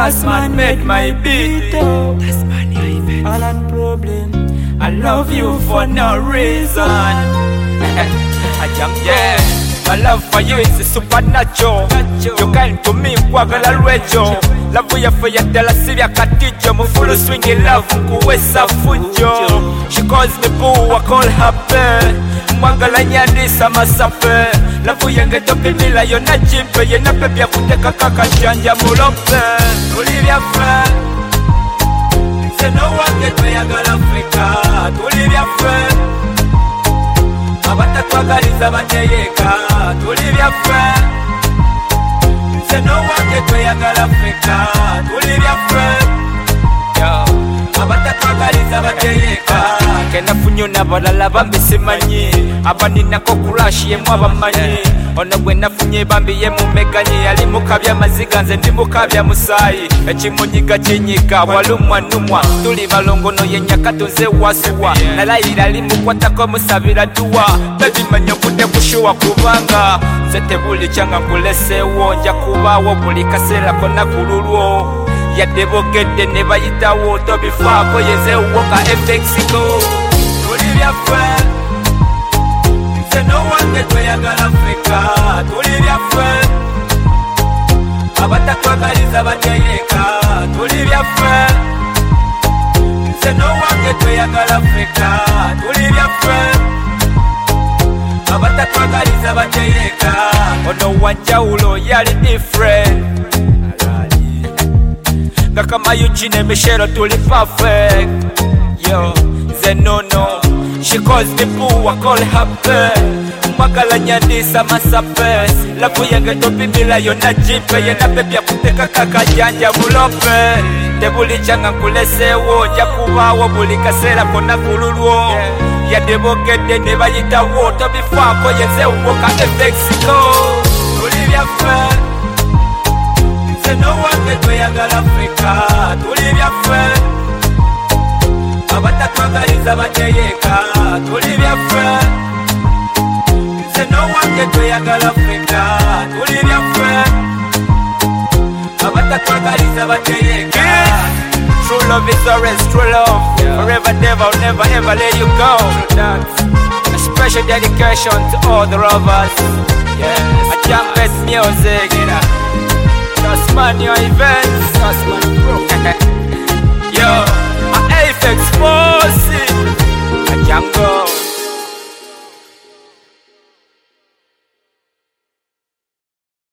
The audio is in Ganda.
Tasman made my beat. Alan Problem. I love you for no reason. Yeah. My love for you is supernatural. You kind to me kwagala lwejo. Love ya for ya dela sivya katijo. Mufulu swingi love kuwesa fujo. She calls me boo, I call her bae. Mwagala nyandisa masafe. Love ya ngeto pimila yona jimpe. Yena pepia kuteka kaka chanja mulope. Tulivya fe Se no one get me yagala Afrika. Tulivya fe Abata twagaliza bateyeka tulibya fe Se no one get me yagala Afrika tulibya fe Abata twagaliza bateyeka Kena funyo nabalala bambi simanyi Abaninako kurashi yemu abamanyi Ono gwe nafunye bambi ye mumeganyi Yali mukabya maziga nze ndi mukabya musayi Ekimunyiga kinyiga walumwa numwa Tuli balongono yenyaka tunze wasuwa Nalayira limukwatako musabira duwa Baby manyo kude kushuwa kubanga Nze tebuli kyanga nkulesewo Nja kubawo buli kaseera kona kululwo Yadde bogedde ne bayitawo tobifaako yenze woka efexiko Tulibya fe Se no one get me yagala Afrika tulibya fe Abata twagaliza bateyeka tulibya fe Se no one get me yagala Afrika tulibya fe Abata twagaliza bateyeka Ono wanjawulo yali different Kama Eugene Michelle tuli perfect Yo, Zenono She calls me boo, I call her bae Mwagala nyandisa masape Lafu yenge topimila yona jipe Yena pepia kuteka kaka janja mulope Tebuli changa nkulesewo Nja kubawo buli kasera kona kululwo Yade bogede neba yitawo Tobifako yenze uwoka efexiko Tulibya fe Se no one get me yagala Afrika tulibya fe Abata twagaliza bateyeka tulibya fe Se no one get me yagala Afrika tulibya fe Abata twagaliza bateyeka True love is always true love Forever never never ever let you go A special dedication to all the lovers A young best music Tasman your events Tasman bro Yo, a Apex Bossy A Django